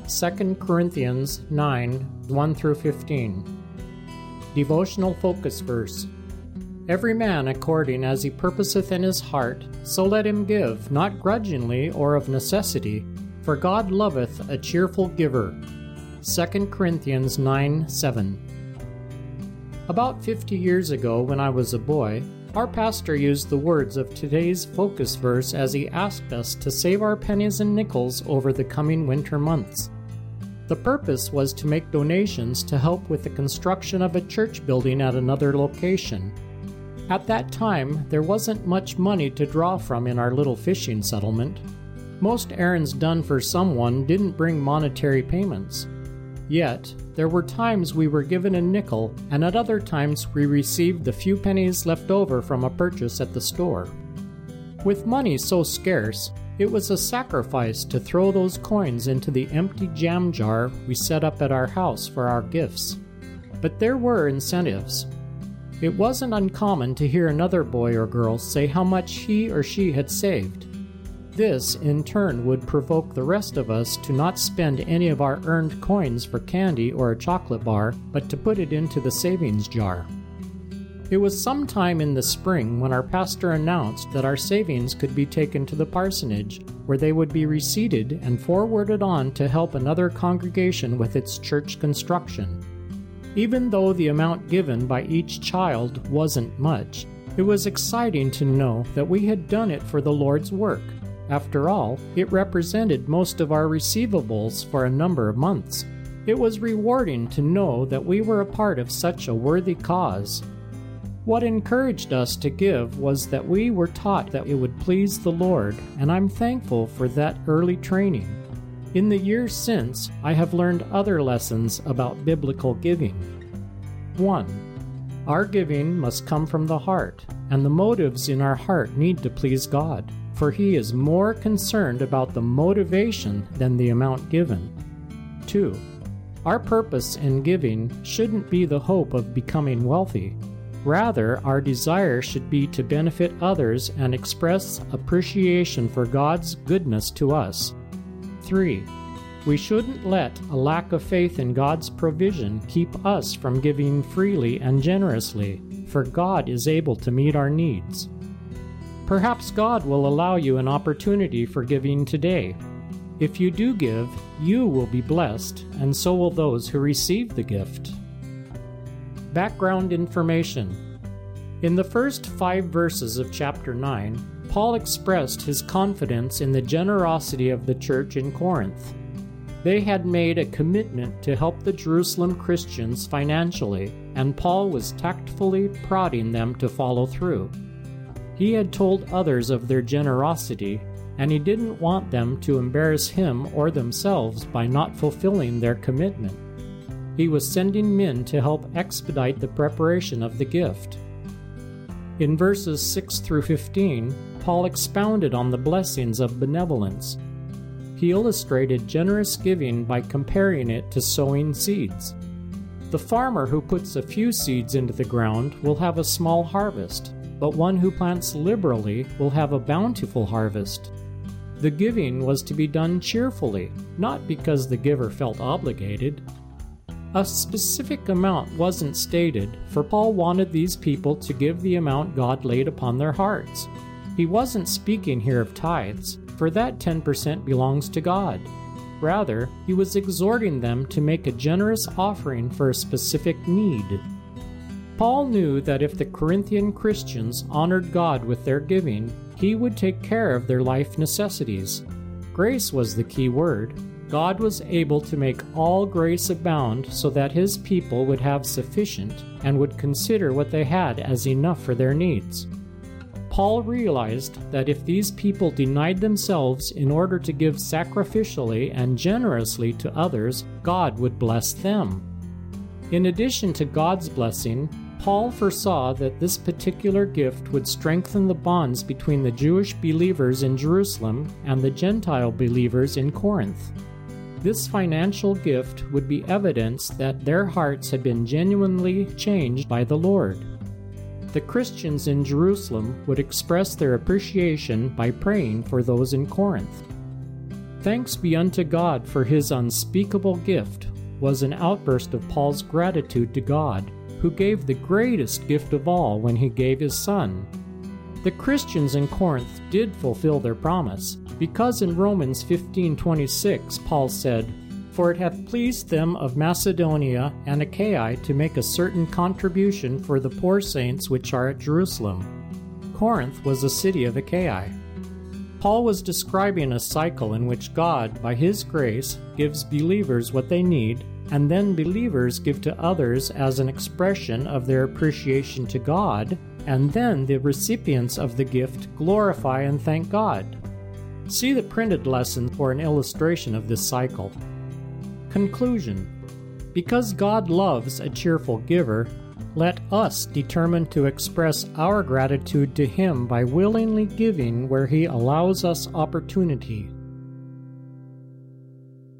2 Corinthians 9, 1 through 15. Devotional focus verse. Every man according as he purposeth in his heart, so let him give, not grudgingly or of necessity, for God loveth a cheerful giver. 2 Corinthians 9, 7. About 50 years ago, when I was a boy, our pastor used the words of today's focus verse as he asked us to save our pennies and nickels over the coming winter months. The purpose was to make donations to help with the construction of a church building at another location. At that time, there wasn't much money to draw from in our little fishing settlement. Most errands done for someone didn't bring monetary payments. Yet, there were times we were given a nickel, and at other times we received the few pennies left over from a purchase at the store. With money so scarce, it was a sacrifice to throw those coins into the empty jam jar we set up at our house for our gifts. But there were incentives. It wasn't uncommon to hear another boy or girl say how much he or she had saved. This, in turn, would provoke the rest of us to not spend any of our earned coins for candy or a chocolate bar, but to put it into the savings jar. It was sometime in the spring when our pastor announced that our savings could be taken to the parsonage, where they would be receipted and forwarded on to help another congregation with its church construction. Even though the amount given by each child wasn't much, it was exciting to know that we had done it for the Lord's work. After all, it represented most of our receivables for a number of months. It was rewarding to know that we were a part of such a worthy cause. What encouraged us to give was that we were taught that it would please the Lord, and I'm thankful for that early training. In the years since, I have learned other lessons about biblical giving. 1. Our giving must come from the heart, and the motives in our heart need to please God, for He is more concerned about the motivation than the amount given. 2. Our purpose in giving shouldn't be the hope of becoming wealthy. Rather, our desire should be to benefit others and express appreciation for God's goodness to us. 3. We shouldn't let a lack of faith in God's provision keep us from giving freely and generously, for God is able to meet our needs. Perhaps God will allow you an opportunity for giving today. If you do give, you will be blessed, and so will those who receive the gift. Background information. In the first 5 verses of chapter 9, Paul expressed his confidence in the generosity of the church in Corinth. They had made a commitment to help the Jerusalem Christians financially, and Paul was tactfully prodding them to follow through. He had told others of their generosity, and he didn't want them to embarrass him or themselves by not fulfilling their commitment. He was sending men to help expedite the preparation of the gift. In verses 6 through 15, Paul expounded on the blessings of benevolence. He illustrated generous giving by comparing it to sowing seeds. The farmer who puts a few seeds into the ground will have a small harvest, but one who plants liberally will have a bountiful harvest. The giving was to be done cheerfully, not because the giver felt obligated. A specific amount wasn't stated, for Paul wanted these people to give the amount God laid upon their hearts. He wasn't speaking here of tithes, for that 10% belongs to God. Rather, he was exhorting them to make a generous offering for a specific need. Paul knew that if the Corinthian Christians honored God with their giving, He would take care of their life necessities. Grace was the key word. God was able to make all grace abound so that His people would have sufficient and would consider what they had as enough for their needs. Paul realized that if these people denied themselves in order to give sacrificially and generously to others, God would bless them. In addition to God's blessing, Paul foresaw that this particular gift would strengthen the bonds between the Jewish believers in Jerusalem and the Gentile believers in Corinth. This financial gift would be evidence that their hearts had been genuinely changed by the Lord. The Christians in Jerusalem would express their appreciation by praying for those in Corinth. Thanks be unto God for his unspeakable gift was an outburst of Paul's gratitude to God, who gave the greatest gift of all when he gave his Son. The Christians in Corinth did fulfill their promise, because in Romans 15:26 Paul said, "For it hath pleased them of Macedonia and Achaia to make a certain contribution for the poor saints which are at Jerusalem." Corinth was a city of Achaia. Paul was describing a cycle in which God, by his grace, gives believers what they need, and then believers give to others as an expression of their appreciation to God, and then the recipients of the gift glorify and thank God. See the printed lesson for an illustration of this cycle. Conclusion: because God loves a cheerful giver, let us determine to express our gratitude to Him by willingly giving where He allows us opportunity.